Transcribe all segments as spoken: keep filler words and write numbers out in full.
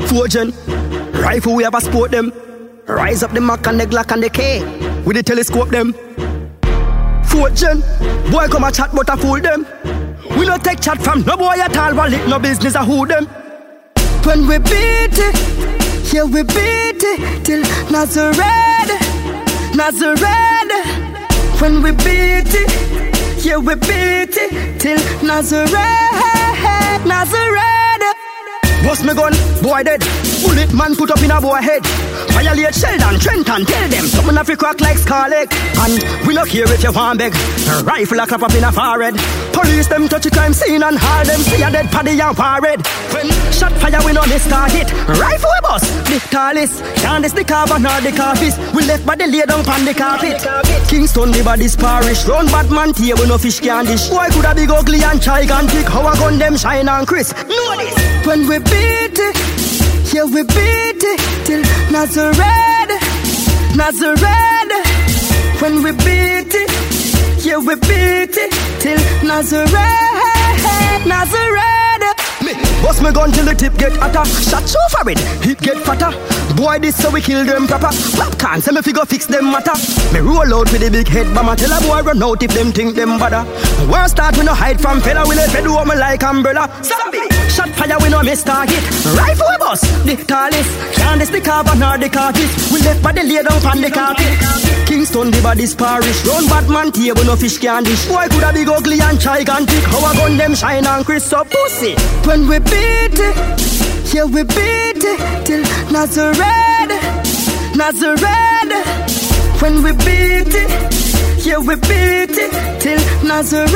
Four gen, rifle we have a sport them. Rise up the Mac and the Glock and the K. With the telescope them. Four gen, boy come a chat but a fool them. We no take chat from no boy at all, but it no business a who them. When we beat it, yeah we beat it till Nazareth, Nazareth. When we beat it, yeah we beat it till Nazareth, Nazareth. Bust me gun, boy dead. Bullet man put up in a boy head. Violate Sheldon, Trenton, tell them something have to crack like Scarlet. And we no care if you want beg. A rifle a clap up in a forehead. Police them touch a crime scene and haul them see a dead paddy and parade. When shot fire we no miss target. Rifle we bust, the tallest. Can't this the carbon or the carpet. We left body lay down on the carpet. Kingston the body's parish. Run Batman table no fish can dish. Boy could a big ugly and gigantic. How a gun them shine and crisp. Know this. When we beat it, yeah we beat it till Nazareth, Nazareth. When we beat it, yeah we beat it till Nazareth, Nazareth. Me bust me gun till the tip get hotter. Shot so for it, hit get fatter. Boy this so we kill them proper. Popcorn say me fi go fix them matter. Me roll out with the big head bomber. Tell a boy run out if them think them bother. Worst start we no hide from fella. We let do me like umbrella. Zombie. Shot fire we no miss target. Rifle we bust, the tallest. Can't this the carbon or the carpet. We left body lay down on the carpet. Kingston the body's parish. Run Batman table no fish can dish. Boy could a big ugly and gigantic. How a gun them shine and crisp up pussy. When we beat it, yeah we beat it till Nazareth, Nazareth. When we beat it, yeah we beat it till Nazareth,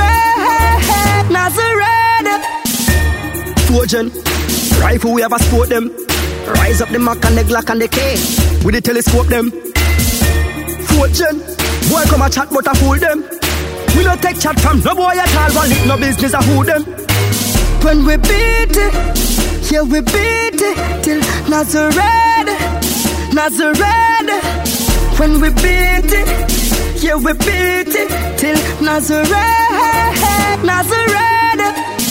Nazareth. Four gen, rifle we have a sport them. Rise up the Mac and the Glock and the K. With the telescope them. Four gen, boy come a chat but a fool them. We no take chat from no boy at all, but it no business a who them. When we beat it, yeah we beat it till Nazareth, Nazareth. When we beat it, yeah we beat it till Nazareth, Nazareth.